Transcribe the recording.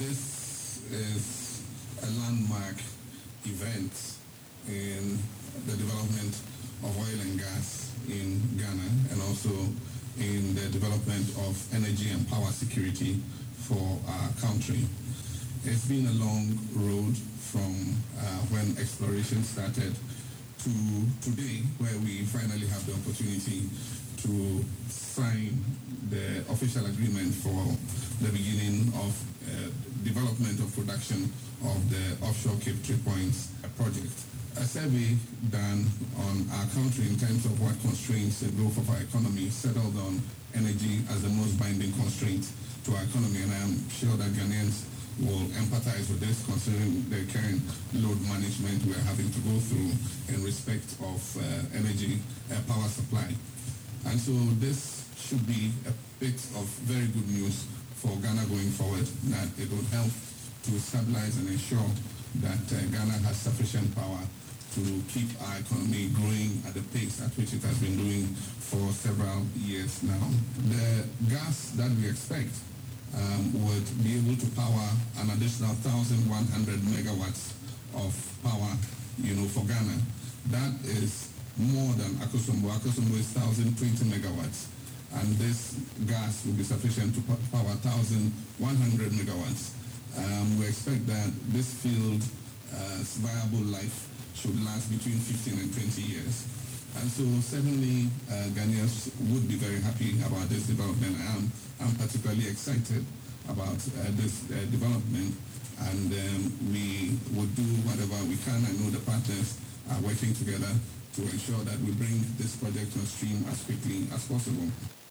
This is a landmark event in the development of oil and gas in Ghana, and also in the development of energy and power security for our country. It's been a long road from when exploration started to today, where we finally have the opportunity to sign the official agreement for the beginning of development of production of the offshore Cape Three Points project. A survey done on our country in terms of what constrains the growth of our economy settled on energy as the most binding constraint to our economy, and I'm sure that Ghanaians will empathize with this, considering the current load management we're having to go through in respect of energy power supply. And so this should be a bit of very good news for Ghana going forward, that it will help to stabilize and ensure that Ghana has sufficient power to keep our economy growing at the pace at which it has been doing for several years now. The gas that we expect would be able to power an additional 1,100 megawatts of power, for Ghana. That is more than Akosombo. Akosombo is 1,020 megawatts. And this gas will be sufficient to power 1,100 megawatts. We expect that this field's viable life should last between 15 and 20 years. And so certainly Ghanaians would be very happy about this development. I'm particularly excited about this development, and we would do whatever we can. I know the partners are working together to ensure that we bring this project on stream as quickly as possible.